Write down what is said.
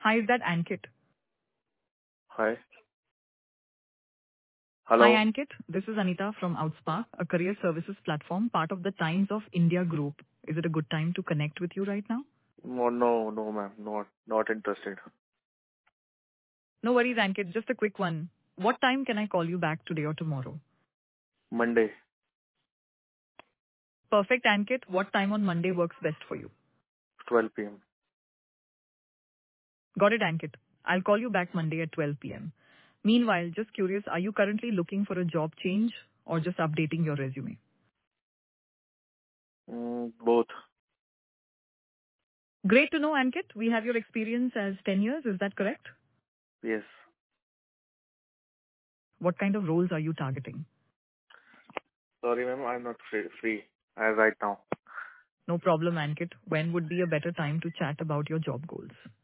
Hi, is that Ankit? Hi. Hi, Hello. Ankit. This is Anita from Outspark, a career services platform, part of the Times of India group. Is it a good time to connect with you right now? No, ma'am. Not interested. No worries, Ankit. Just a quick one. What time can I call you back today or tomorrow? Monday, Perfect, Ankit. What time on Monday works best for you? 12 p.m. Got it, Ankit. I'll call you back Monday at 12 p.m. Meanwhile, just curious, are you currently looking for a job change or just updating your resume? Both. Great to know, Ankit. We have your experience as 10 years. Is that correct? Yes. What kind of roles are you targeting? Sorry, ma'am. I'm not free as right now. No problem, Ankit. When would be a better time to chat about your job goals?